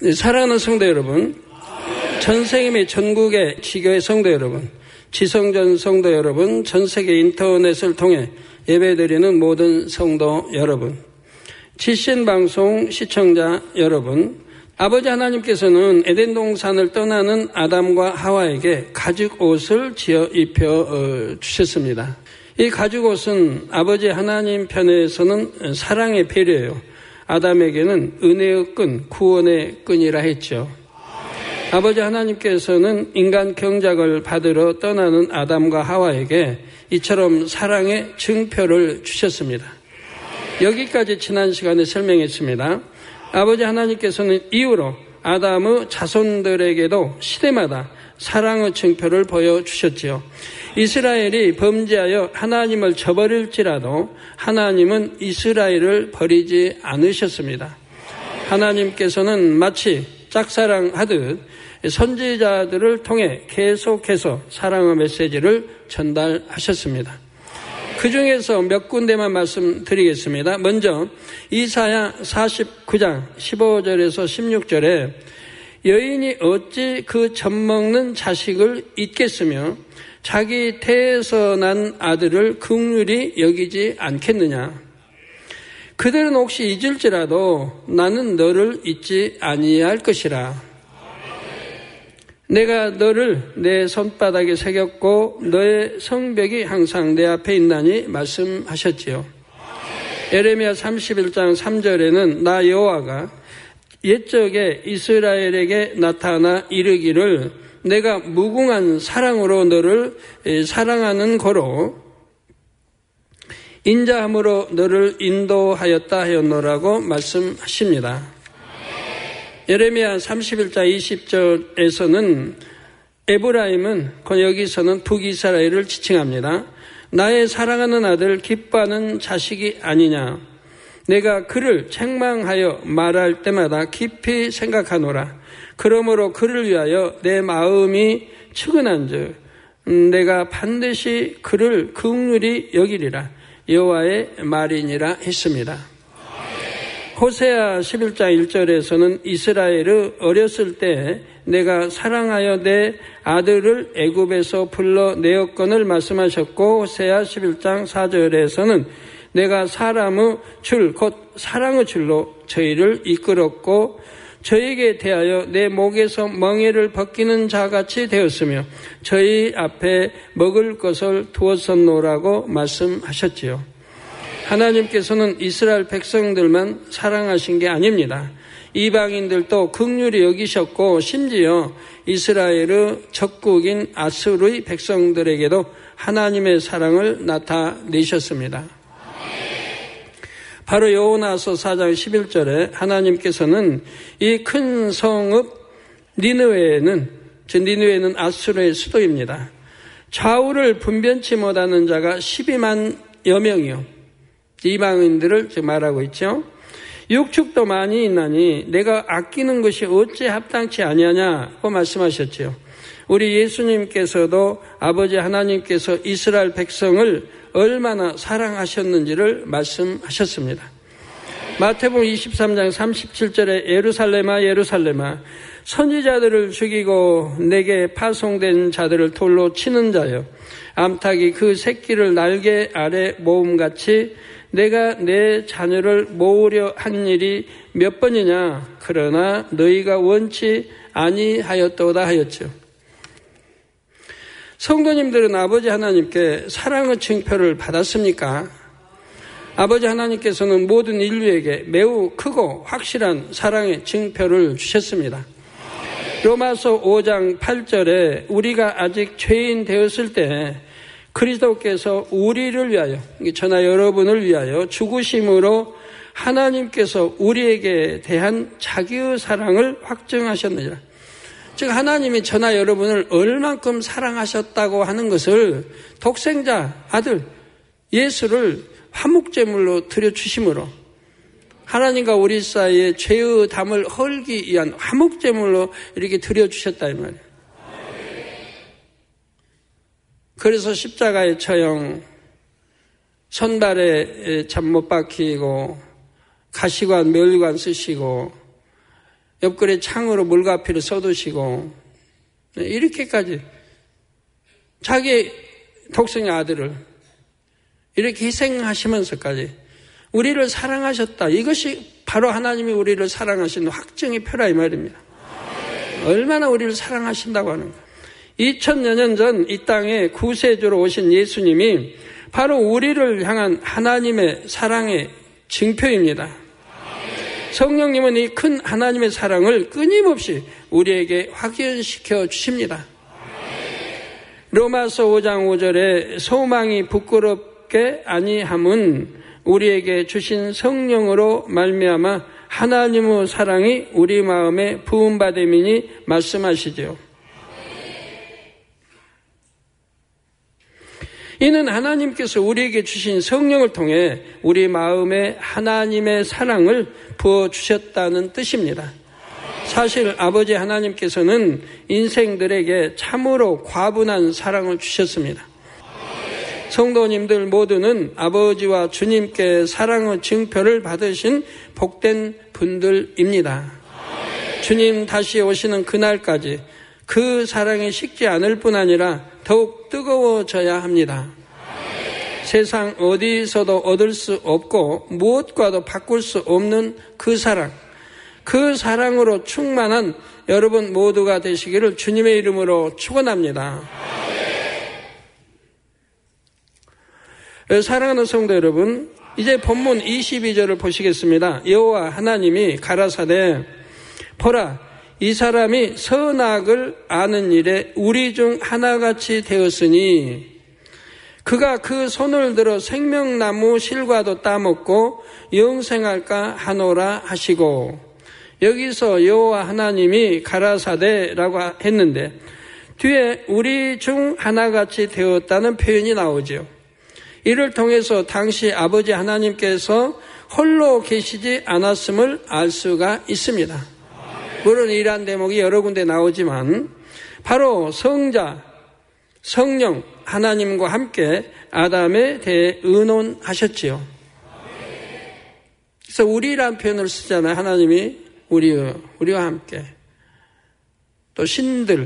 사랑하는 성도 여러분, 전세계 및 전국의 지교회 성도 여러분, 지성전 성도 여러분, 전세계 인터넷을 통해 예배드리는 모든 성도 여러분, 지신방송 시청자 여러분, 아버지 하나님께서는 에덴 동산을 떠나는 아담과 하와에게 가죽옷을 지어 입혀 주셨습니다. 이 가죽옷은 아버지 하나님 편에서는 사랑의 배려예요. 아담에게는 은혜의 끈, 구원의 끈이라 했죠. 아버지 하나님께서는 인간 경작을 받으러 떠나는 아담과 하와에게 이처럼 사랑의 증표를 주셨습니다. 여기까지 지난 시간에 설명했습니다. 아버지 하나님께서는 이후로 아담의 자손들에게도 시대마다 사랑의 증표를 보여주셨지요. 이스라엘이 범죄하여 하나님을 저버릴지라도 하나님은 이스라엘을 버리지 않으셨습니다. 하나님께서는 마치 짝사랑하듯 선지자들을 통해 계속해서 사랑의 메시지를 전달하셨습니다. 그 중에서 몇 군데만 말씀드리겠습니다. 먼저 이사야 49장 15절에서 16절에 여인이 어찌 그 젖먹는 자식을 잊겠으며 자기 태에서 난 아들을 긍휼히 여기지 않겠느냐. 그들은 혹시 잊을지라도 나는 너를 잊지 아니할 것이라. 내가 너를 내 손바닥에 새겼고 너의 성벽이 항상 내 앞에 있나니 말씀하셨지요. 예레미야 31장 3절에는 나 여호와가 옛적에 이스라엘에게 나타나 이르기를 내가 무궁한 사랑으로 너를 사랑하는 거로 인자함으로 너를 인도하였다 하였노라고 말씀하십니다. 예레미야 31장 20절에서는 에브라임은 여기서는 북이스라엘을 지칭합니다. 나의 사랑하는 아들 기뻐하는 자식이 아니냐. 내가 그를 책망하여 말할 때마다 깊이 생각하노라. 그러므로 그를 위하여 내 마음이 측은한즉 내가 반드시 그를 긍휼히 여기리라. 여호와의 말이니라 했습니다. 호세아 11장 1절에서는 이스라엘의 어렸을 때 내가 사랑하여 내 아들을 애굽에서 불러내었건을 말씀하셨고 호세아 11장 4절에서는 내가 사람의 줄 곧 사랑의 줄로 저희를 이끌었고 저에게 대하여 내 목에서 멍에를 벗기는 자같이 되었으며 저희 앞에 먹을 것을 두었었노라고 말씀하셨지요. 하나님께서는 이스라엘 백성들만 사랑하신 게 아닙니다. 이방인들도 긍휼히 여기셨고 심지어 이스라엘의 적국인 아수르의 백성들에게도 하나님의 사랑을 나타내셨습니다. 바로 요나서 4장 11절에 하나님께서는 이 큰 성읍 니느웨는 아수르의 수도입니다. 좌우를 분변치 못하는 자가 12만여 명이요. 이방인들을 지금 말하고 있죠. 육축도 많이 있나니 내가 아끼는 것이 어찌 합당치 아니하냐고 말씀하셨지요. 우리 예수님께서도 아버지 하나님께서 이스라엘 백성을 얼마나 사랑하셨는지를 말씀하셨습니다. 마태복음 23장 37절에 예루살렘아 예루살렘아 선지자들을 죽이고 내게 파송된 자들을 돌로 치는 자여 암탉이 그 새끼를 날개 아래 모음같이 내가 내 자녀를 모으려 한 일이 몇 번이냐 그러나 너희가 원치 아니하였도다 하였죠. 성도님들은 아버지 하나님께 사랑의 징표를 받았습니까? 아버지 하나님께서는 모든 인류에게 매우 크고 확실한 사랑의 징표를 주셨습니다. 로마서 5장 8절에 우리가 아직 죄인 되었을 때 그리스도께서 우리를 위하여, 저나 여러분을 위하여 죽으심으로 하나님께서 우리에게 대한 자기의 사랑을 확증하셨느니라. 즉 하나님이 저나 여러분을 얼만큼 사랑하셨다고 하는 것을 독생자 아들 예수를 화목제물로 드려주심으로 하나님과 우리 사이에 죄의 담을 헐기 위한 화목제물로 이렇게 드려주셨다 이 말이에요. 그래서 십자가의 처형, 손발에 참 못 박히고 가시관, 멸관 쓰시고 옆구리에 창으로 물가피를 쏟으시고 이렇게까지 자기 독생의 아들을 이렇게 희생하시면서까지 우리를 사랑하셨다. 이것이 바로 하나님이 우리를 사랑하신 확증의 표라 이 말입니다. 얼마나 우리를 사랑하신다고 하는 거예요. 2000여 년 전 이 땅에 구세주로 오신 예수님이 바로 우리를 향한 하나님의 사랑의 증표입니다. 성령님은 이 큰 하나님의 사랑을 끊임없이 우리에게 확인시켜 주십니다. 로마서 5장 5절에 소망이 부끄럽게 아니함은 우리에게 주신 성령으로 말미암아 하나님의 사랑이 우리 마음에 부음받음이니 말씀하시죠. 이는 하나님께서 우리에게 주신 성령을 통해 우리 마음에 하나님의 사랑을 부어주셨다는 뜻입니다. 사실 아버지 하나님께서는 인생들에게 참으로 과분한 사랑을 주셨습니다. 성도님들 모두는 아버지와 주님께 사랑의 증표를 받으신 복된 분들입니다. 주님 다시 오시는 그날까지 그 사랑이 식지 않을 뿐 아니라 더욱 뜨거워져야 합니다. 세상 어디서도 얻을 수 없고 무엇과도 바꿀 수 없는 그 사랑, 그 사랑으로 충만한 여러분 모두가 되시기를 주님의 이름으로 축원합니다. 사랑하는 성도 여러분, 이제 본문 22절을 보시겠습니다. 여호와 하나님이 가라사대 보라, 이 사람이 선악을 아는 일에 우리 중 하나같이 되었으니 그가 그 손을 들어 생명나무 실과도 따먹고 영생할까 하노라 하시고, 여기서 여호와 하나님이 가라사대라고 했는데 뒤에 우리 중 하나같이 되었다는 표현이 나오죠. 이를 통해서 당시 아버지 하나님께서 홀로 계시지 않았음을 알 수가 있습니다. 물론 이러한 대목이 여러 군데 나오지만 바로 성자, 성령, 하나님과 함께 아담에 대해 의논하셨지요. 그래서 우리란 표현을 쓰잖아요. 하나님이 우리와 함께. 또 신들.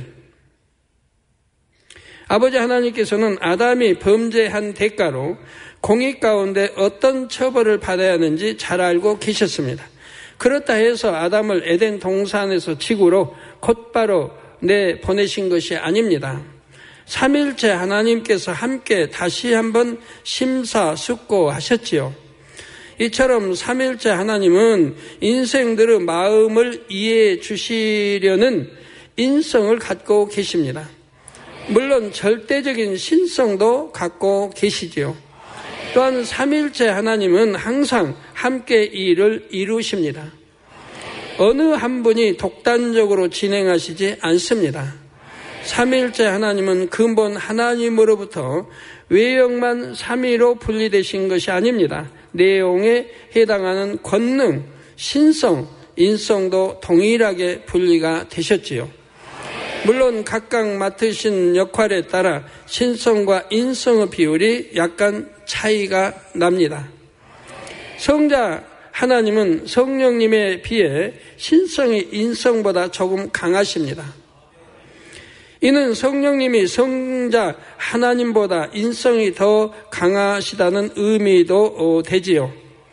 아버지 하나님께서는 아담이 범죄한 대가로 공의 가운데 어떤 처벌을 받아야 하는지 잘 알고 계셨습니다. 그렇다 해서 아담을 에덴 동산에서 지구로 곧바로 내보내신 것이 아닙니다. 삼일째 하나님께서 함께 다시 한번 심사숙고하셨지요. 이처럼 삼일째 하나님은 인생들의 마음을 이해해 주시려는 인성을 갖고 계십니다. 물론 절대적인 신성도 갖고 계시지요. 또한 삼일째 하나님은 항상 함께 일을 이루십니다. 어느 한 분이 독단적으로 진행하시지 않습니다. 삼일째 하나님은 근본 하나님으로부터 외형만 삼위로 분리되신 것이 아닙니다. 내용에 해당하는 권능, 신성, 인성도 동일하게 분리가 되셨지요. 물론 각각 맡으신 역할에 따라 신성과 인성의 비율이 약간 차이가 납니다. 성자 하나님은 성령님에 비해 신성이 인성보다 조금 강하십니다. 이는 성령님이 성자 하나님보다 인성이 더 강하시다는 의미도 되지요.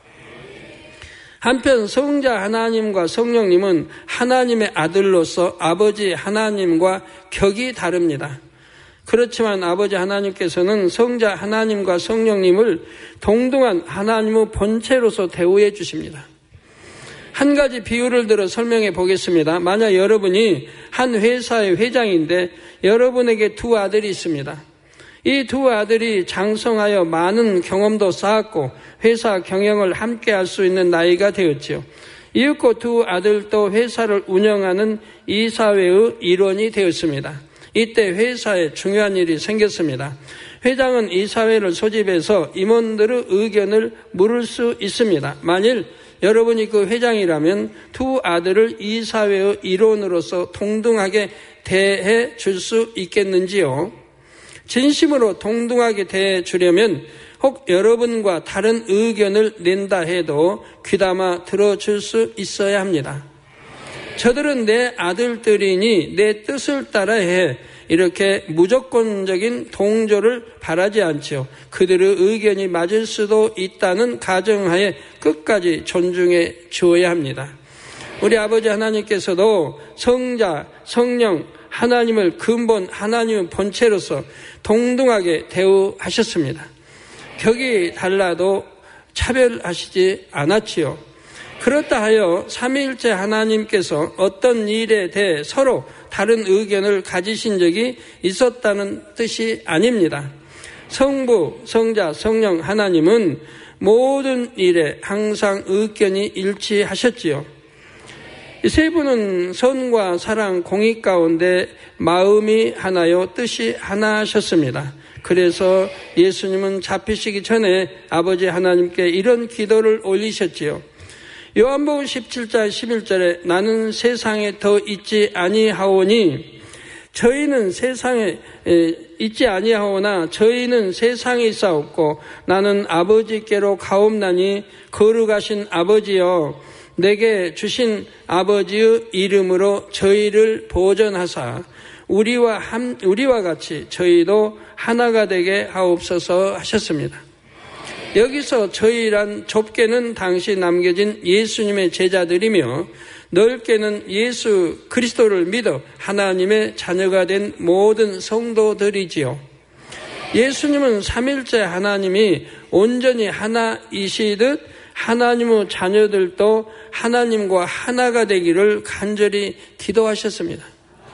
한편 성자 하나님과 성령님은 하나님의 아들로서 아버지 하나님과 격이 다릅니다. 그렇지만 아버지 하나님께서는 성자 하나님과 성령님을 동등한 하나님의 본체로서 대우해 주십니다. 한 가지 비유를 들어 설명해 보겠습니다. 만약 여러분이 한 회사의 회장인데 여러분에게 두 아들이 있습니다. 이 두 아들이 장성하여 많은 경험도 쌓았고 회사 경영을 함께 할 수 있는 나이가 되었지요. 이윽고 두 아들도 회사를 운영하는 이사회의 일원이 되었습니다. 이때 회사에 중요한 일이 생겼습니다. 회장은 이사회를 소집해서 임원들의 의견을 물을 수 있습니다. 만일 여러분이 그 회장이라면 두 아들을 이사회의 일원으로서 동등하게 대해 줄 수 있겠는지요? 진심으로 동등하게 대해 주려면 혹 여러분과 다른 의견을 낸다 해도 귀담아 들어줄 수 있어야 합니다. 저들은 내 아들들이니 내 뜻을 따라해. 이렇게 무조건적인 동조를 바라지 않지요. 그들의 의견이 맞을 수도 있다는 가정하에 끝까지 존중해 주어야 합니다. 우리 아버지 하나님께서도 성자, 성령, 하나님을 근본 하나님의 본체로서 동등하게 대우하셨습니다. 격이 달라도 차별하시지 않았지요. 그렇다 하여 삼위일체 하나님께서 어떤 일에 대해 서로 다른 의견을 가지신 적이 있었다는 뜻이 아닙니다. 성부, 성자, 성령 하나님은 모든 일에 항상 의견이 일치하셨지요. 이 세 분은 선과 사랑 공의 가운데 마음이 하나요 뜻이 하나셨습니다. 그래서 예수님은 잡히시기 전에 아버지 하나님께 이런 기도를 올리셨지요. 요한복음 17장 11절에 나는 세상에 더 있지 아니하오니 저희는 세상에 있지 아니하오나 저희는 세상에 있사옵고 나는 아버지께로 가옵나니 거룩하신 아버지여 내게 주신 아버지의 이름으로 저희를 보존하사 우리와 같이 저희도 하나가 되게 하옵소서 하셨습니다. 여기서 저희란 좁게는 당시 남겨진 예수님의 제자들이며 넓게는 예수 그리스도를 믿어 하나님의 자녀가 된 모든 성도들이지요. 예수님은 삼일째 하나님이 온전히 하나이시듯 하나님의 자녀들도 하나님과 하나가 되기를 간절히 기도하셨습니다.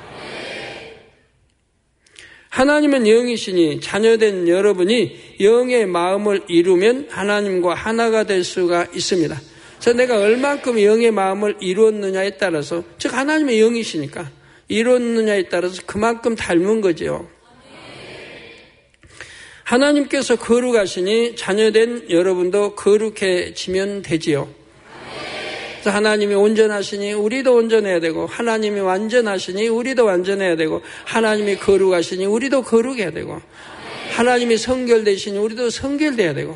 하나님은 영이시니 자녀된 여러분이 영의 마음을 이루면 하나님과 하나가 될 수가 있습니다. 그래서 내가 얼만큼 영의 마음을 이루었느냐에 따라서, 즉 하나님의 영이시니까 이루었느냐에 따라서 그만큼 닮은 거죠. 하나님께서 거룩하시니 자녀된 여러분도 거룩해지면 되지요. 그래서 하나님이 온전하시니 우리도 온전해야 되고, 하나님이 완전하시니 우리도 완전해야 되고, 하나님이 거룩하시니 우리도 거룩해야 되고, 하나님이 성결되시니 우리도 성결돼야 되고,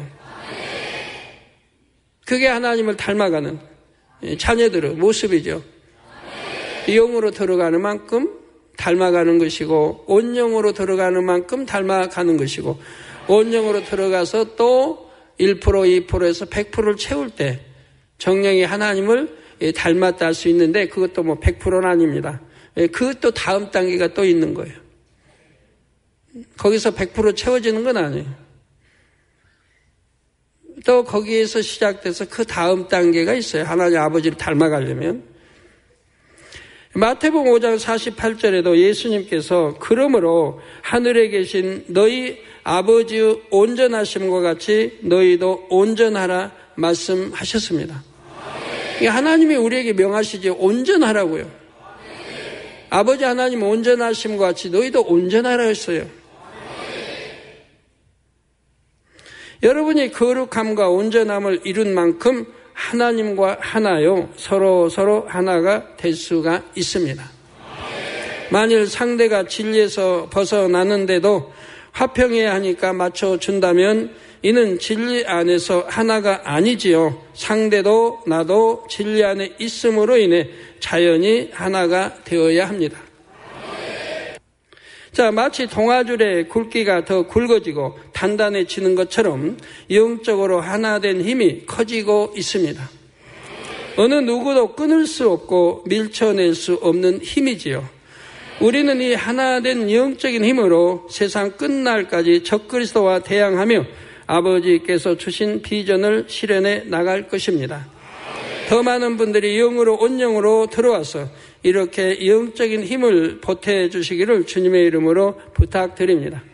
그게 하나님을 닮아가는 자녀들의 모습이죠. 영으로 들어가는 만큼 닮아가는 것이고, 온영으로 들어가는 만큼 닮아가는 것이고, 온영으로 들어가서 또 1%, 2%에서 100%를 채울 때 정령이 하나님을 닮았다 할 수 있는데, 그것도 뭐 100%는 아닙니다. 그것도 다음 단계가 또 있는 거예요. 거기서 100% 채워지는 건 아니에요. 또 거기에서 시작돼서 그 다음 단계가 있어요. 하나님 아버지를 닮아가려면. 마태복음 5장 48절에도 예수님께서 그러므로 하늘에 계신 너희 아버지의 온전하심과 같이 너희도 온전하라 말씀하셨습니다. 하나님이 우리에게 명하시지 온전하라고요. 아버지 하나님 온전하심과 같이 너희도 온전하라 했어요. 여러분이 거룩함과 온전함을 이룬 만큼 하나님과 하나요 서로 하나가 될 수가 있습니다. 만일 상대가 진리에서 벗어나는데도 화평해야 하니까 맞춰준다면 이는 진리 안에서 하나가 아니지요. 상대도 나도 진리 안에 있음으로 인해 자연히 하나가 되어야 합니다. 자, 마치 동아줄의 굵기가 더 굵어지고 단단해지는 것처럼 영적으로 하나 된 힘이 커지고 있습니다. 어느 누구도 끊을 수 없고 밀쳐낼 수 없는 힘이지요. 우리는 이 하나 된 영적인 힘으로 세상 끝날까지 적그리스도와 대항하며 아버지께서 주신 비전을 실현해 나갈 것입니다. 더 많은 분들이 영으로 온영으로 들어와서 이렇게 영적인 힘을 보태주시기를 주님의 이름으로 부탁드립니다.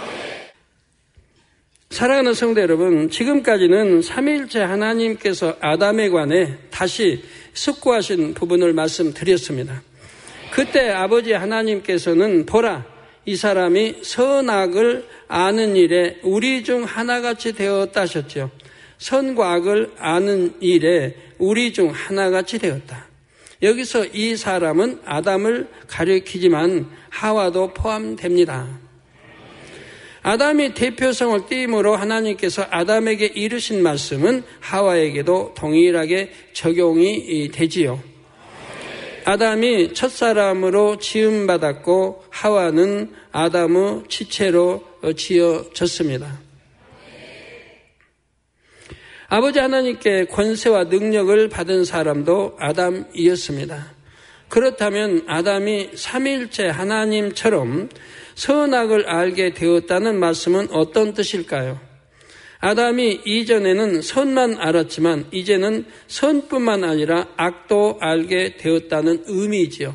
사랑하는 성도 여러분, 지금까지는 삼위일체 하나님께서 아담에 관해 다시 숙고하신 부분을 말씀드렸습니다. 그때 아버지 하나님께서는 보라, 이 사람이 선악을 아는 일에 우리 중 하나같이 되었다 하셨죠. 선과 악을 아는 일에 우리 중 하나같이 되었다. 여기서 이 사람은 아담을 가리키지만 하와도 포함됩니다. 아담이 대표성을 띠므로 하나님께서 아담에게 이르신 말씀은 하와에게도 동일하게 적용이 되지요. 아담이 첫사람으로 지음받았고 하와는 아담의 지체로 지어졌습니다. 아버지 하나님께 권세와 능력을 받은 사람도 아담이었습니다. 그렇다면 아담이 삼위일체 하나님처럼 선악을 알게 되었다는 말씀은 어떤 뜻일까요? 아담이 이전에는 선만 알았지만 이제는 선뿐만 아니라 악도 알게 되었다는 의미이지요.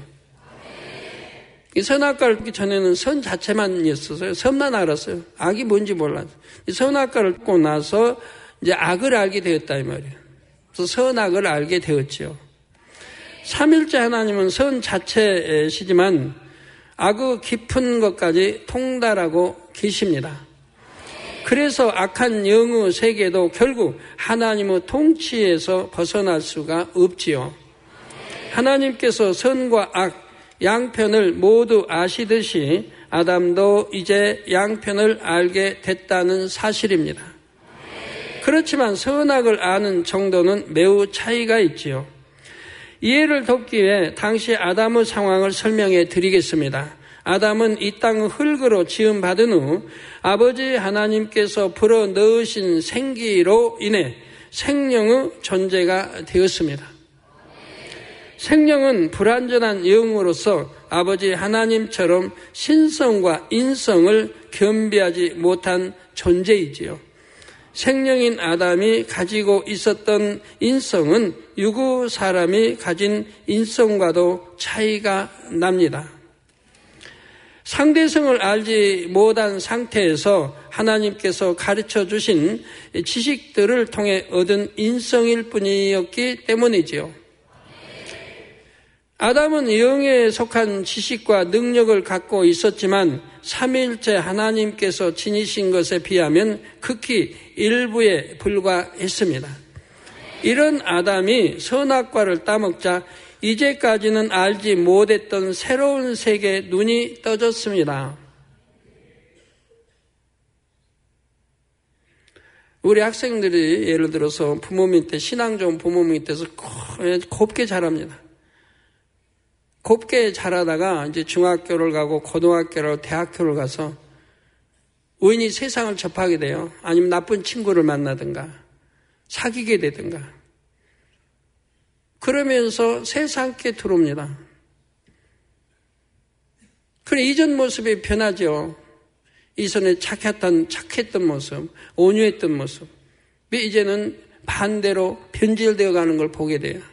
선악과를 듣기 전에는 선 자체만이었어요. 선만 알았어요. 악이 뭔지 몰랐어요. 선악과를 듣고 나서 이제 악을 알게 되었다 이 말이에요. 그래서 선악을 알게 되었지요. 삼일째 하나님은 선 자체시지만 악의 깊은 것까지 통달하고 계십니다. 그래서 악한 영의 세계도 결국 하나님의 통치에서 벗어날 수가 없지요. 하나님께서 선과 악 양편을 모두 아시듯이 아담도 이제 양편을 알게 됐다는 사실입니다. 그렇지만 선악을 아는 정도는 매우 차이가 있지요. 이해를 돕기 위해 당시 아담의 상황을 설명해 드리겠습니다. 아담은 이 땅의 흙으로 지음받은 후 아버지 하나님께서 불어넣으신 생기로 인해 생명의 존재가 되었습니다. 생명은 불완전한 영으로서 아버지 하나님처럼 신성과 인성을 겸비하지 못한 존재이지요. 생명인 아담이 가지고 있었던 인성은 유구 사람이 가진 인성과도 차이가 납니다. 상대성을 알지 못한 상태에서 하나님께서 가르쳐 주신 지식들을 통해 얻은 인성일 뿐이었기 때문이지요. 아담은 영에 속한 지식과 능력을 갖고 있었지만 삼위일체 하나님께서 지니신 것에 비하면 극히 일부에 불과했습니다. 이런 아담이 선악과를 따먹자 이제까지는 알지 못했던 새로운 세계에 눈이 떠졌습니다. 우리 학생들이 예를 들어서 부모님 때 신앙 좋은 부모님 밑에서 곱게 자랍니다. 곱게 자라다가 이제 중학교를 가고 고등학교를 가고 대학교를 가서 우연히 세상을 접하게 돼요. 아니면 나쁜 친구를 만나든가 사귀게 되든가 그러면서 세상께 들어옵니다. 그래 이전 모습이 변하죠. 이전에 착했던 모습, 온유했던 모습 이제는 반대로 변질되어 가는 걸 보게 돼요.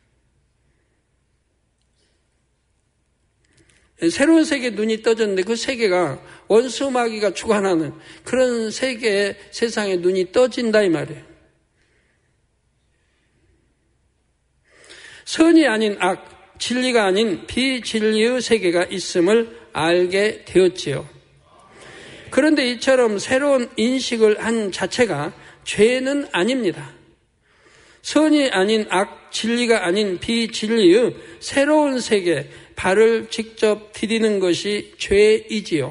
새로운 세계에 눈이 떠졌는데 그 세계가 원수 마귀가 주관하는 그런 세계에 세상에 눈이 떠진다 이 말이에요. 선이 아닌 악, 진리가 아닌 비진리의 세계가 있음을 알게 되었지요. 그런데 이처럼 새로운 인식을 한 자체가 죄는 아닙니다. 선이 아닌 악, 진리가 아닌 비진리의 새로운 세계, 발을 직접 디디는 것이 죄이지요.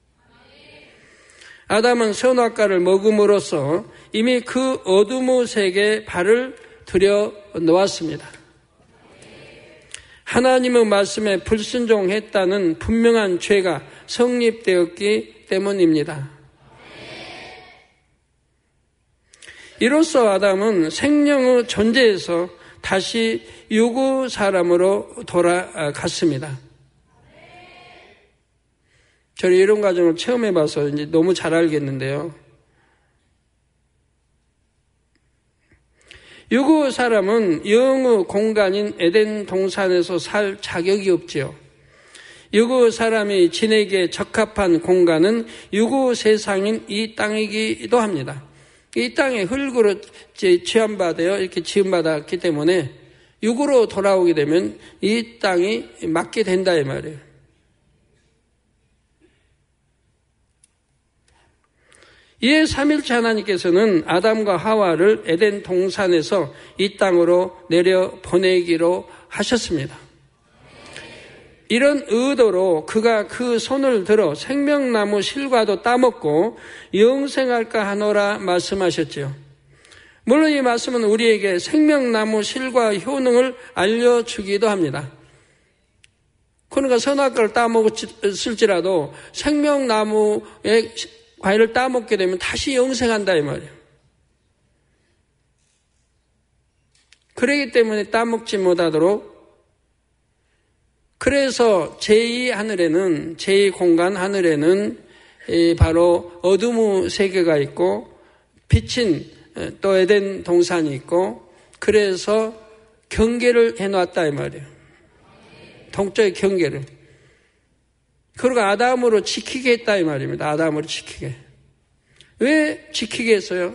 아담은 선악과를 먹음으로써 이미 그 어둠의 세계에 발을 들여 놓았습니다. 하나님의 말씀에 불순종했다는 분명한 죄가 성립되었기 때문입니다. 이로써 아담은 생명의 존재에서 다시 유구 사람으로 돌아갔습니다. 저는 이런 과정을 처음 해봐서 이제 너무 잘 알겠는데요. 유구 사람은 영의 공간인 에덴 동산에서 살 자격이 없지요. 유구 사람이 지내기에 적합한 공간은 유구 세상인 이 땅이기도 합니다. 이 땅에 흙으로 취함받아요. 이렇게 지음받았기 때문에 육으로 돌아오게 되면 이 땅이 맞게 된다 이 말이에요. 이에 삼일체 하나님께서는 아담과 하와를 에덴 동산에서 이 땅으로 내려 보내기로 하셨습니다. 이런 의도로 그가 그 손을 들어 생명나무 실과도 따먹고 영생할까 하노라 말씀하셨죠. 물론 이 말씀은 우리에게 생명나무 실과 효능을 알려주기도 합니다. 그러니까 선악과를 따먹었을지라도 생명나무의 과일을 따먹게 되면 다시 영생한다 이 말이에요. 그러기 때문에 따먹지 못하도록, 그래서 제2하늘에는, 제2공간 하늘에는 바로 어둠의 세계가 있고 빛인 또 에덴 동산이 있고, 그래서 경계를 해놨다 이 말이에요. 동쪽의 경계를. 그리고 아담으로 지키게 했다 이 말입니다. 아담으로 지키게. 왜 지키게 했어요?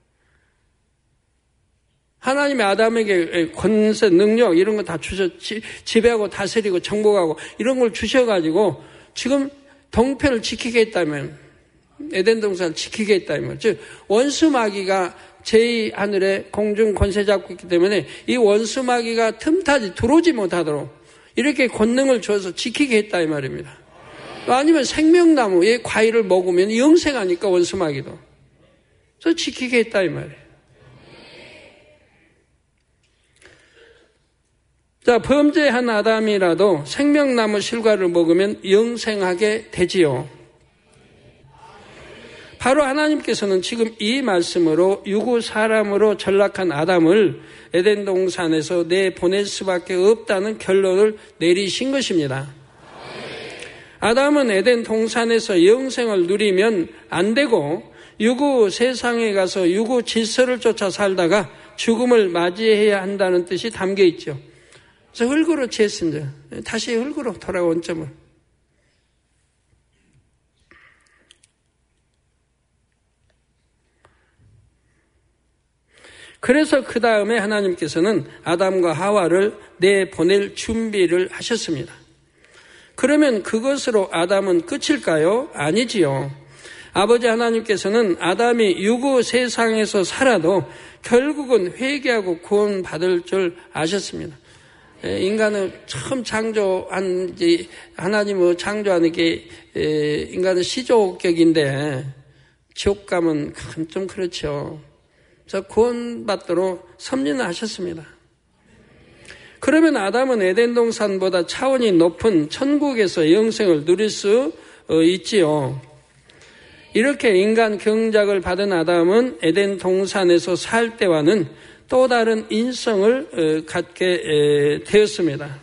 하나님이 아담에게 권세, 능력 이런 거 다 지배하고 다스리고 정복하고 이런 걸 주셔가지고 지금 동편을 지키게 했다면, 에덴 동산을 지키게 했다면, 즉 원수 마귀가 제2하늘에 공중 권세 잡고 있기 때문에 이 원수 마귀가 틈타지 들어오지 못하도록 이렇게 권능을 줘서 지키게 했다 이 말입니다. 아니면 생명나무의 과일을 먹으면 영생하니까 원수 마귀도. 그래서 지키게 했다 이 말이에요. 자, 범죄한 아담이라도 생명나무 실과를 먹으면 영생하게 되지요. 바로 하나님께서는 지금 이 말씀으로 유구 사람으로 전락한 아담을 에덴 동산에서 내보낼 수밖에 없다는 결론을 내리신 것입니다. 아담은 에덴 동산에서 영생을 누리면 안 되고 유구 세상에 가서 유구 질서를 쫓아 살다가 죽음을 맞이해야 한다는 뜻이 담겨 있죠. 그래서 흙으로 취했습니다. 다시 흙으로 돌아온 점을. 그래서 그 다음에 하나님께서는 아담과 하와를 내보낼 준비를 하셨습니다. 그러면 그것으로 아담은 끝일까요? 아니지요. 아버지 하나님께서는 아담이 유구 세상에서 살아도 결국은 회개하고 구원받을 줄 아셨습니다. 인간은 처음 창조한, 하나님의 창조하는 게, 인간은 시조격인데, 지옥감은 좀 그렇죠. 그래서 구원받도록 섭리는 하셨습니다. 그러면 아담은 에덴 동산보다 차원이 높은 천국에서 영생을 누릴 수 있지요. 이렇게 인간 경작을 받은 아담은 에덴 동산에서 살 때와는 또 다른 인성을 갖게 되었습니다.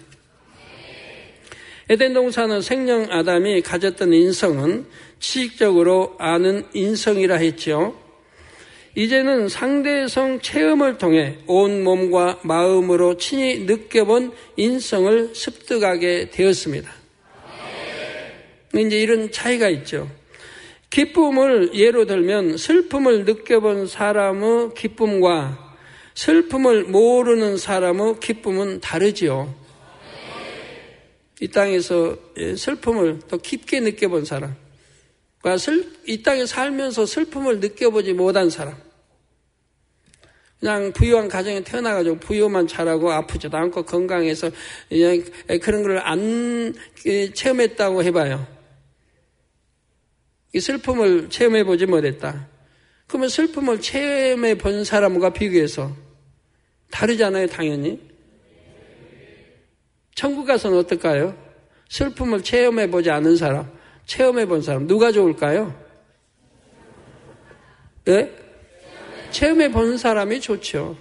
에덴 동산은 생명 아담이 가졌던 인성은 지식적으로 아는 인성이라 했죠. 이제는 상대성 체험을 통해 온 몸과 마음으로 친히 느껴본 인성을 습득하게 되었습니다. 이제 이런 차이가 있죠. 기쁨을 예로 들면 슬픔을 느껴본 사람의 기쁨과 슬픔을 모르는 사람의 기쁨은 다르지요. 이 땅에서 슬픔을 더 깊게 느껴본 사람과 이 땅에 살면서 슬픔을 느껴보지 못한 사람. 그냥 부유한 가정에 태어나가지고 부유만 잘하고 아프지도 않고 건강해서 그냥 그런 걸 안 체험했다고 해봐요. 이 슬픔을 체험해보지 못했다. 그러면 슬픔을 체험해본 사람과 비교해서 다르잖아요, 당연히. 천국 가서는 어떨까요? 슬픔을 체험해보지 않은 사람, 체험해본 사람, 누가 좋을까요? 네? 체험해본 사람이 좋죠.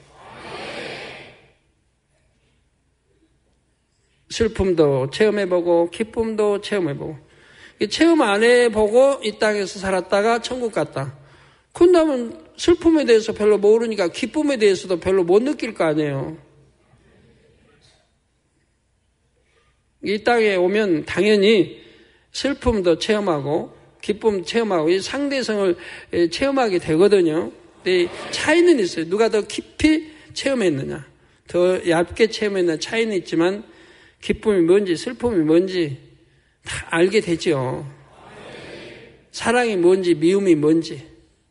슬픔도 체험해보고 기쁨도 체험해보고. 체험 안 해보고 이 땅에서 살았다가 천국 갔다. 그런다면 슬픔에 대해서 별로 모르니까 기쁨에 대해서도 별로 못 느낄 거 아니에요. 이 땅에 오면 당연히 슬픔도 체험하고 기쁨 체험하고 이 상대성을 체험하게 되거든요. 근데 차이는 있어요. 누가 더 깊이 체험했느냐, 더 얇게 체험했느냐 차이는 있지만 기쁨이 뭔지 슬픔이 뭔지 다 알게 되죠. 사랑이 뭔지 미움이 뭔지.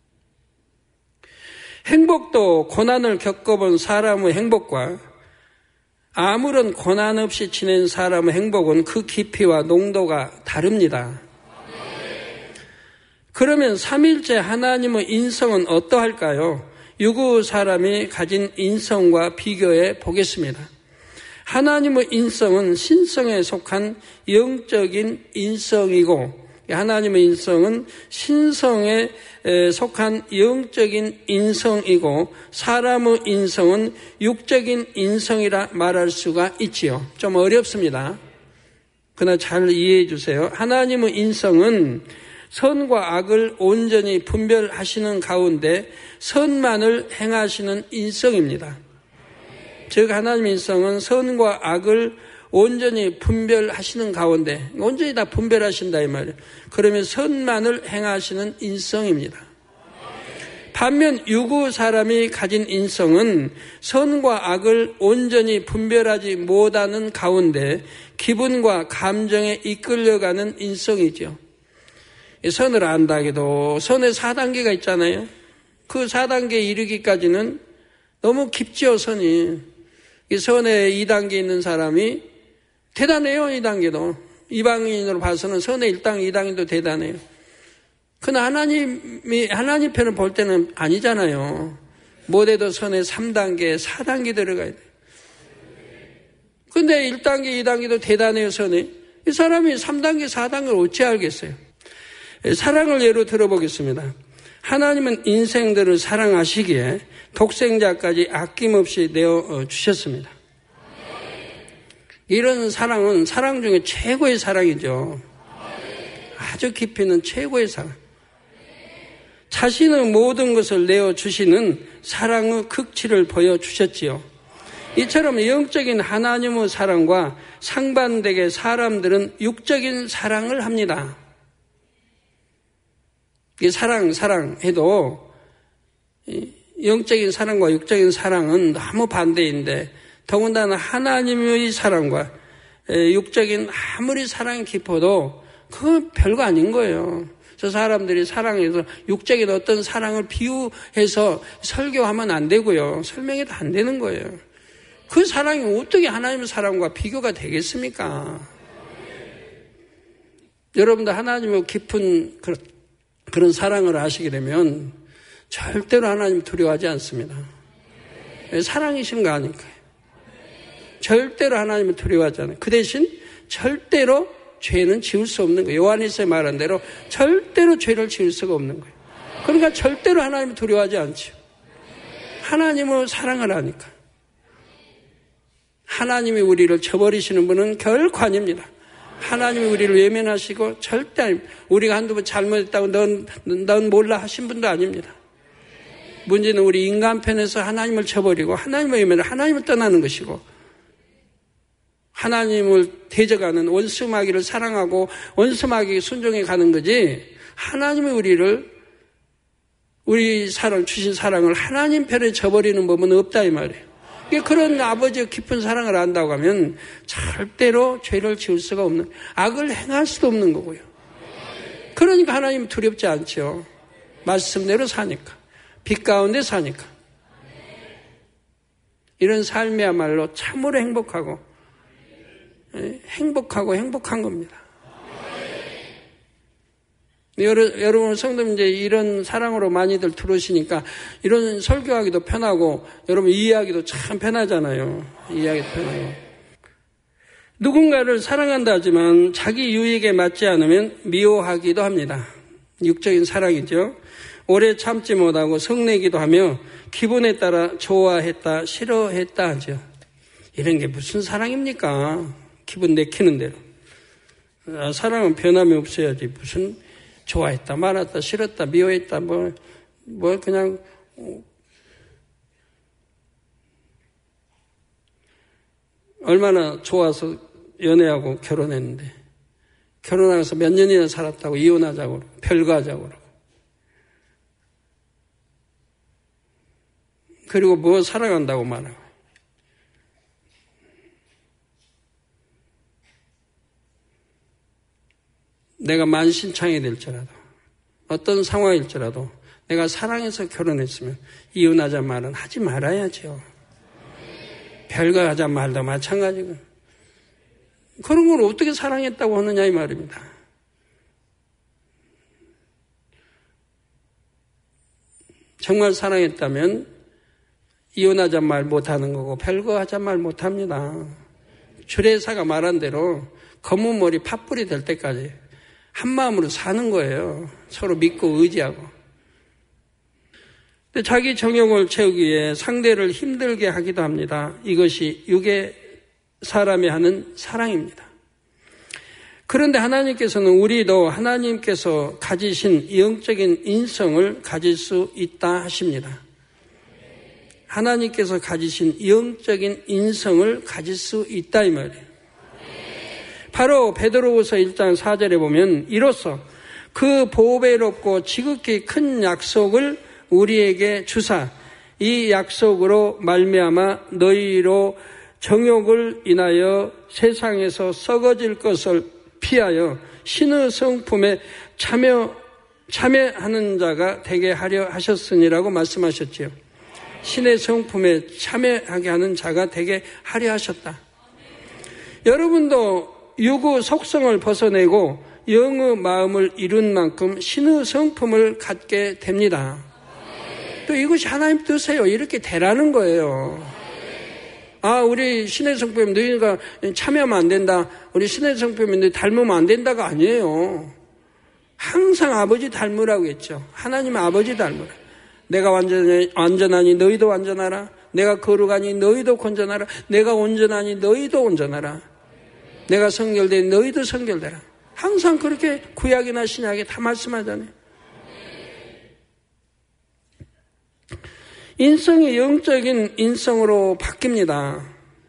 행복도 고난을 겪어본 사람의 행복과 아무런 고난 없이 지낸 사람의 행복은 그 깊이와 농도가 다릅니다. 그러면 삼위일체 하나님의 인성은 어떠할까요? 유구 사람이 가진 인성과 비교해 보겠습니다. 하나님의 인성은 신성에 속한 영적인 인성이고, 하나님의 인성은 신성에 속한 영적인 인성이고, 사람의 인성은 육적인 인성이라 말할 수가 있지요. 좀 어렵습니다. 그러나 잘 이해해 주세요. 하나님의 인성은 선과 악을 온전히 분별하시는 가운데 선만을 행하시는 인성입니다. 즉 하나님의 인성은 선과 악을 온전히 분별하시는 가운데, 온전히 다 분별하신다 이 말이에요. 그러면 선만을 행하시는 인성입니다. 반면 유구 사람이 가진 인성은 선과 악을 온전히 분별하지 못하는 가운데 기분과 감정에 이끌려가는 인성이죠. 선을 안다 해도 선의 4단계가 있잖아요. 그 4단계에 이르기까지는 너무 깊죠, 선이. 이 선의 2단계에 있는 사람이 대단해요, 2단계도. 이방인으로 봐서는 선의 1단계, 2단계도 대단해요. 그러나 하나님 편을 볼 때는 아니잖아요. 못해도 선의 3단계, 4단계 들어가야 돼요. 근데 1단계, 2단계도 대단해요, 선이. 이 사람이 3단계, 4단계를 어찌 알겠어요? 사랑을 예로 들어보겠습니다. 하나님은 인생들을 사랑하시기에 독생자까지 아낌없이 내어주셨습니다. 이런 사랑은 사랑 중에 최고의 사랑이죠. 아주 깊이 있는 최고의 사랑. 자신의 모든 것을 내어주시는 사랑의 극치를 보여주셨지요. 이처럼 영적인 하나님의 사랑과 상반되게 사람들은 육적인 사랑을 합니다. 이 사랑 해도 영적인 사랑과 육적인 사랑은 너무 반대인데, 더군다나 하나님의 사랑과 육적인 아무리 사랑이 깊어도 그건 별거 아닌 거예요. 저 사람들이 사랑해서 육적인 어떤 사랑을 비유해서 설교하면 안 되고요. 설명해도 안 되는 거예요. 그 사랑이 어떻게 하나님의 사랑과 비교가 되겠습니까? 여러분들 하나님의 깊은 그런 사랑을 아시게 되면 절대로 하나님 두려워하지 않습니다. 사랑이신 거 아니까요. 절대로 하나님을 두려워하지 않아요. 그 대신 절대로 죄는 지을 수 없는 거예요. 요한일서에 말한 대로 절대로 죄를 지을 수가 없는 거예요. 그러니까 절대로 하나님을 두려워하지 않죠. 하나님을 사랑을 하니까. 하나님이 우리를 저버리시는 분은 결코 아닙니다. 하나님이 우리를 외면하시고 절대 아닙니다. 우리가 한두 번 잘못했다고 넌 몰라 하신 분도 아닙니다. 문제는 우리 인간 편에서 하나님을 저버리고 하나님을 외면을 하나님을 떠나는 것이고, 하나님을 대적하는 원수마귀를 사랑하고 원수마귀에 순종해 가는 거지, 하나님이 우리 주신 사랑을 하나님 편에 저버리는 법은 없다 이 말이에요. 그런 아버지의 깊은 사랑을 안다고 하면 절대로 죄를 지을 수가 없는, 악을 행할 수도 없는 거고요. 그러니까 하나님 두렵지 않죠. 말씀대로 사니까, 빛 가운데 사니까. 이런 삶이야말로 참으로 행복한 겁니다. 여러분 성도님 이제 이런 사랑으로 많이들 들어오시니까 이런 설교하기도 편하고 여러분 이해하기도 참 편하잖아요. 이해하기도 편하고. 누군가를 사랑한다 하지만 자기 유익에 맞지 않으면 미워하기도 합니다. 육적인 사랑이죠. 오래 참지 못하고 성내기도 하며 기분에 따라 좋아했다 싫어했다 하죠. 이런 게 무슨 사랑입니까? 기분 내키는 대로. 사랑은 변함이 없어야지. 무슨 좋아했다, 말았다, 싫었다, 미워했다, 그냥, 얼마나 좋아서 연애하고 결혼했는데, 결혼하면서 몇 년이나 살았다고 이혼하자고 그러고, 별거하자고 그러고. 그리고 뭐 사랑한다고 말하고. 내가 만신창이 될지라도, 어떤 상황일지라도 내가 사랑해서 결혼했으면 이혼하자 말은 하지 말아야죠. 별거 하자 말도 마찬가지고. 그런 걸 어떻게 사랑했다고 하느냐 이 말입니다. 정말 사랑했다면 이혼하자 말 못하는 거고 별거 하자 말 못합니다. 주례사가 말한 대로 검은 머리 팥불이 될 때까지 한 마음으로 사는 거예요. 서로 믿고 의지하고. 근데 자기 정욕을 채우기 위해 상대를 힘들게 하기도 합니다. 이것이 육의 사람이 하는 사랑입니다. 그런데 하나님께서는 우리도 하나님께서 가지신 영적인 인성을 가질 수 있다 하십니다. 하나님께서 가지신 영적인 인성을 가질 수 있다 이 말이에요. 바로 베드로후서 1장 4절에 보면 이로써 그 보배롭고 지극히 큰 약속을 우리에게 주사 이 약속으로 말미암아 너희로 정욕을 인하여 세상에서 썩어질 것을 피하여 신의 성품에 참여하는 자가 되게 하려 하셨으니라고 말씀하셨지요. 신의 성품에 참여하게 하는 자가 되게 하려 하셨다. 여러분도 육의 속성을 벗어내고 영의 마음을 이룬 만큼 신의 성품을 갖게 됩니다. 또 이것이 하나님 뜻이에요. 이렇게 되라는 거예요. 우리 신의 성품에 너희가 참여하면 안 된다. 우리 신의 성품에 너희 닮으면 안 된다가 아니에요. 항상 아버지 닮으라고 했죠. 하나님의 아버지 닮으라. 내가 완전하니 너희도 완전하라. 내가 거룩하니 너희도 건전하라. 내가 온전하니 너희도 온전하라. 내가 성결되니 너희도 성결되라. 항상 그렇게 구약이나 신약에 다 말씀하잖아요. 인성이 영적인 인성으로 바뀝니다.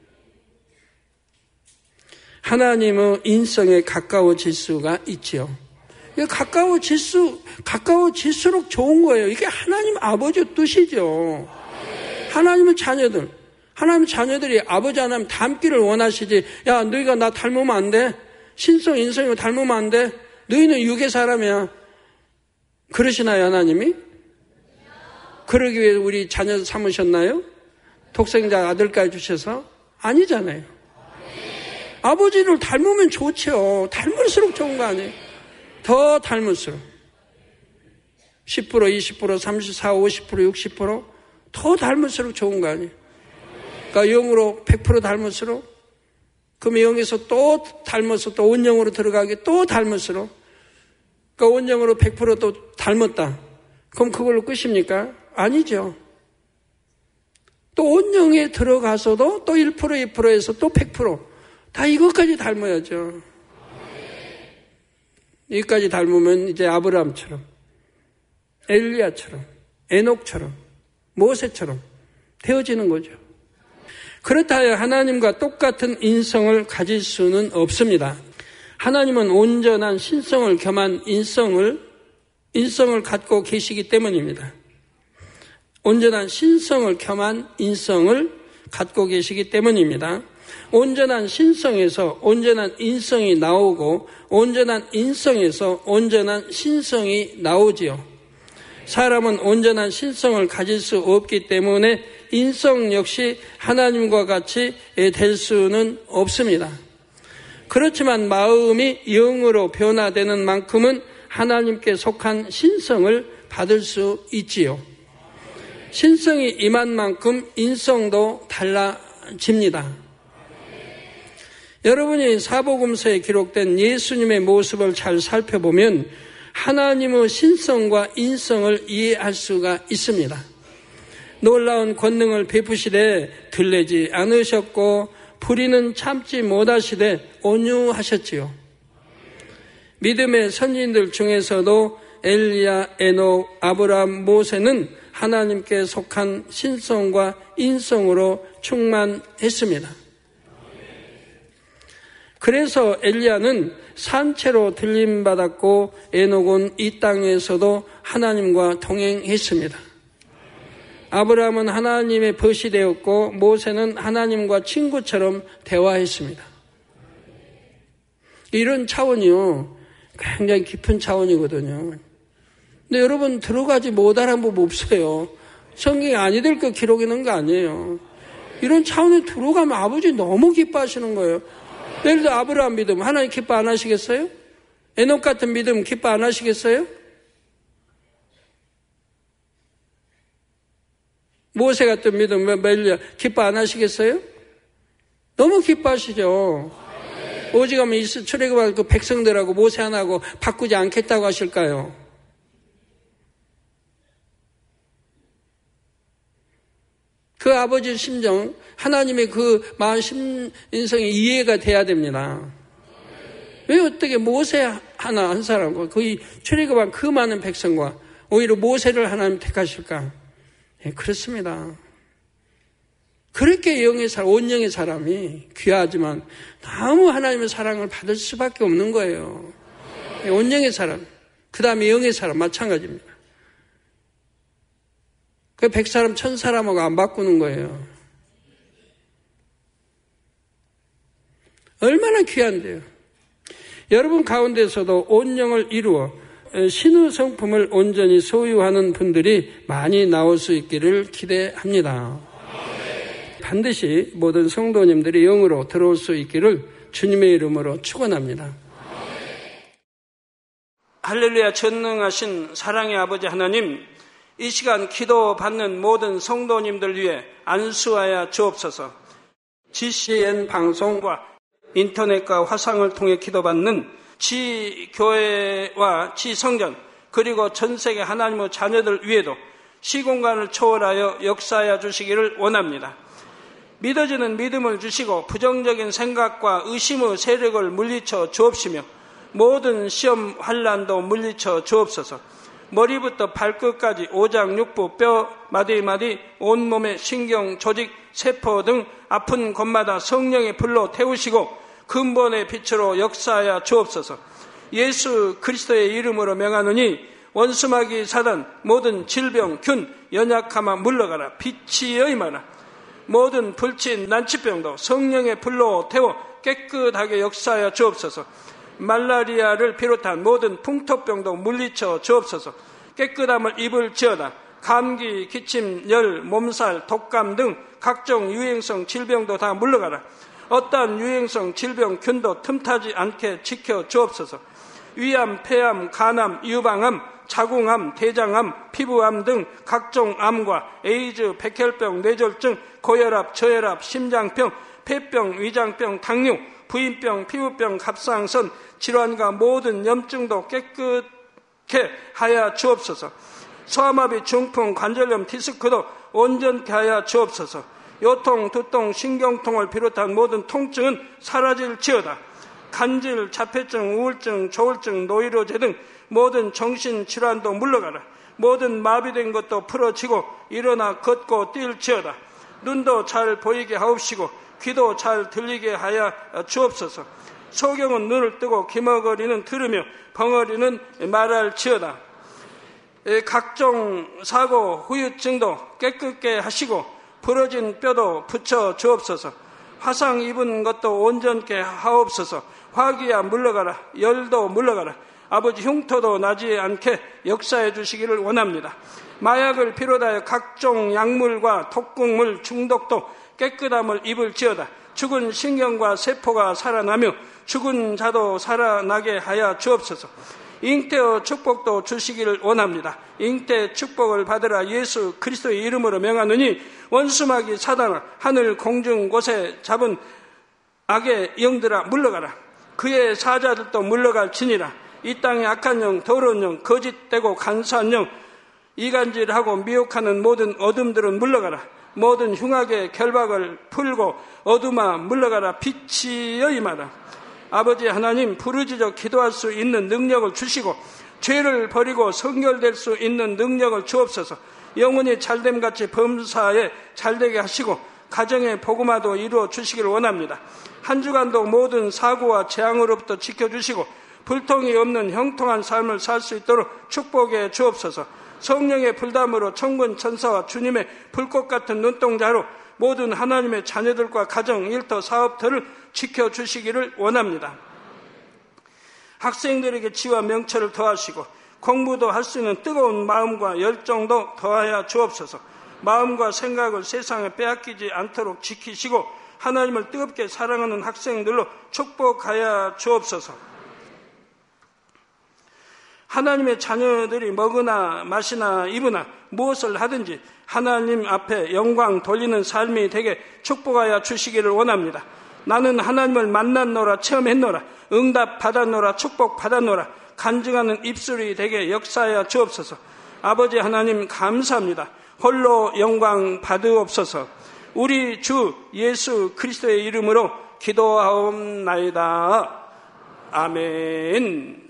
하나님의 인성에 가까워질 수가 있지요. 가까워질수록 좋은 거예요. 이게 하나님 아버지 뜻이죠. 하나님의 자녀들이 아버지 하나님 닮기를 원하시지. 야, 너희가 나 닮으면 안 돼. 신성, 인성이 닮으면 안 돼. 너희는 육의 사람이야. 그러시나요, 하나님이? 그러기 위해 우리 자녀 삼으셨나요? 독생자 아들까지 주셔서? 아니잖아요. 아버지를 닮으면 좋죠. 닮을수록 좋은 거 아니에요? 더 닮을수록. 10%, 20%, 34%, 50%, 60%? 더 닮을수록 좋은 거 아니에요? 그러니까 영으로 100% 닮을수록? 그럼 영에서 또 닮아서 또 온영으로 들어가게 또 닮을수록? 그러니까 온영으로 100% 또 닮았다. 그럼 그걸로 끝입니까? 아니죠. 또 온영에 들어가서도 또 1%, 2%에서 또 100%. 다 이것까지 닮아야죠. 여기까지 닮으면 이제 아브라함처럼, 엘리야처럼, 에녹처럼, 모세처럼 되어지는 거죠. 그렇다 하여 하나님과 똑같은 인성을 가질 수는 없습니다. 하나님은 온전한 신성을 겸한 인성을 갖고 계시기 때문입니다. 온전한 신성을 겸한 인성을 갖고 계시기 때문입니다. 온전한 신성에서 온전한 인성이 나오고 온전한 인성에서 온전한 신성이 나오지요. 사람은 온전한 신성을 가질 수 없기 때문에 인성 역시 하나님과 같이 될 수는 없습니다. 그렇지만 마음이 영으로 변화되는 만큼은 하나님께 속한 신성을 받을 수 있지요. 신성이 임한 만큼 인성도 달라집니다. 여러분이 사복음서에 기록된 예수님의 모습을 잘 살펴보면 하나님의 신성과 인성을 이해할 수가 있습니다. 놀라운 권능을 베푸시되 들리지 않으셨고 불의는 참지 못하시되 온유하셨지요. 믿음의 선진들 중에서도 엘리야, 에녹, 아브라함, 모세는 하나님께 속한 신성과 인성으로 충만했습니다. 그래서 엘리야는 산채로 들림받았고 에녹은 이 땅에서도 하나님과 동행했습니다. 아브라함은 하나님의 벗이 되었고 모세는 하나님과 친구처럼 대화했습니다. 이런 차원이요, 굉장히 깊은 차원이거든요. 근데 여러분 들어가지 못하는 법 없어요. 성경이 아니 될 거 기록해 놓은 거 아니에요. 이런 차원에 들어가면 아버지 너무 기뻐하시는 거예요. 예를 들어 아브라함 믿음 하나님 기뻐 안 하시겠어요? 에녹 같은 믿음 기뻐 안 하시겠어요? 모세 같은 믿음 엘리야 기뻐 안 하시겠어요? 너무 기뻐하시죠. 오직하면 이스라엘 출애굽할 그 백성들하고 모세 하나하고 바꾸지 않겠다고 하실까요? 그 아버지의 심정, 하나님의 그 마음 심인성이 이해가 돼야 됩니다. 왜 어떻게 모세 하나 한 사람과 거의 출애굽한 그 많은 백성과 오히려 모세를 하나님 택하실까? 예, 그렇습니다. 그렇게 영의 사람, 온영의 사람이 귀하지만 너무 하나님의 사랑을 받을 수밖에 없는 거예요. 예, 온영의 사람, 그 다음에 영의 사람 마찬가지입니다. 그 100사람, 1000사람하고 안 바꾸는 거예요. 얼마나 귀한데요. 여러분 가운데서도 온영을 이루어 신의 성품을 온전히 소유하는 분들이 많이 나올 수 있기를 기대합니다. 반드시 모든 성도님들이 영으로 들어올 수 있기를 주님의 이름으로 축원합니다. 할렐루야. 전능하신 사랑의 아버지 하나님, 이 시간 기도받는 모든 성도님들 위해 안수하여 주옵소서. GCN 방송과 인터넷과 화상을 통해 기도받는 지교회와 지성전 그리고 전세계 하나님의 자녀들 위에도 시공간을 초월하여 역사하여 주시기를 원합니다. 믿어지는 믿음을 주시고 부정적인 생각과 의심의 세력을 물리쳐 주옵시며 모든 시험 환난도 물리쳐 주옵소서. 머리부터 발끝까지 오장 육부 뼈 마디마디 온몸의 신경 조직 세포 등 아픈 곳마다 성령의 불로 태우시고 근본의 빛으로 역사하여 주옵소서. 예수 그리스도의 이름으로 명하노니 원수마귀 사단 모든 질병 균 연약함아 물러가라. 빛이 임하라. 모든 불친 난치병도 성령의 불로 태워 깨끗하게 역사하여 주옵소서. 말라리아를 비롯한 모든 풍토병도 물리쳐 주옵소서. 깨끗함을 입을지어다. 감기, 기침, 열, 몸살, 독감 등 각종 유행성 질병도 다 물러가라. 어떠한 유행성 질병 균도 틈타지 않게 지켜 주옵소서. 위암, 폐암, 간암, 유방암, 자궁암, 대장암, 피부암 등 각종 암과 에이즈, 백혈병, 뇌졸중, 고혈압, 저혈압, 심장병, 폐병, 위장병, 당뇨, 부인병, 피부병, 갑상선, 질환과 모든 염증도 깨끗게 하여 주옵소서. 소아마비, 중풍, 관절염, 디스크도 온전케 하여 주옵소서. 요통, 두통, 신경통을 비롯한 모든 통증은 사라질지어다. 간질, 자폐증, 우울증, 조울증, 노이로제 등 모든 정신질환도 물러가라. 모든 마비된 것도 풀어지고 일어나 걷고 뛸지어다. 눈도 잘 보이게 하옵시고 귀도 잘 들리게 하여 주옵소서. 소경은 눈을 뜨고 기머거리는 들으며 벙어리는 말할지어다. 각종 사고, 후유증도 깨끗게 하시고 부러진 뼈도 붙여 주옵소서. 화상 입은 것도 온전케 하옵소서. 화기야 물러가라. 열도 물러가라. 아버지 흉터도 나지 않게 역사해 주시기를 원합니다. 마약을 비롯하여 각종 약물과 독극물 중독도 깨끗함을 입을지어다. 죽은 신경과 세포가 살아나며 죽은 자도 살아나게 하여 주옵소서. 잉태의 축복도 주시기를 원합니다. 잉태 축복을 받으라. 예수 그리스도의 이름으로 명하노니 원수마귀 사단아 하늘 공중 곳에 잡은 악의 영들아 물러가라. 그의 사자들도 물러갈지니라. 이 땅의 악한 영, 더러운 영, 거짓되고 간사한 영, 이간질하고 미혹하는 모든 어둠들은 물러가라. 모든 흉악의 결박을 풀고 어둠아 물러가라. 빛이 임하라. 아버지 하나님, 부르짖어 기도할 수 있는 능력을 주시고 죄를 버리고 성결될 수 있는 능력을 주옵소서. 영혼이 잘됨같이 범사에 잘되게 하시고 가정의 복음화도 이루어 주시길 원합니다. 한 주간도 모든 사고와 재앙으로부터 지켜주시고 불통이 없는 형통한 삶을 살 수 있도록 축복해 주옵소서. 성령의 불담으로 천군 천사와 주님의 불꽃 같은 눈동자로 모든 하나님의 자녀들과 가정, 일터, 사업터를 지켜주시기를 원합니다. 학생들에게 지와 명철을 더하시고 공부도 할 수 있는 뜨거운 마음과 열정도 더하여 주옵소서. 마음과 생각을 세상에 빼앗기지 않도록 지키시고 하나님을 뜨겁게 사랑하는 학생들로 축복하여 주옵소서. 하나님의 자녀들이 먹으나 마시나 입으나 무엇을 하든지 하나님 앞에 영광 돌리는 삶이 되게 축복하여 주시기를 원합니다. 나는 하나님을 만났노라, 체험했노라, 응답 받았노라, 축복 받았노라. 간증하는 입술이 되게 역사하여 주옵소서. 아버지 하나님 감사합니다. 홀로 영광 받으옵소서. 우리 주 예수 그리스도의 이름으로 기도하옵나이다. 아멘.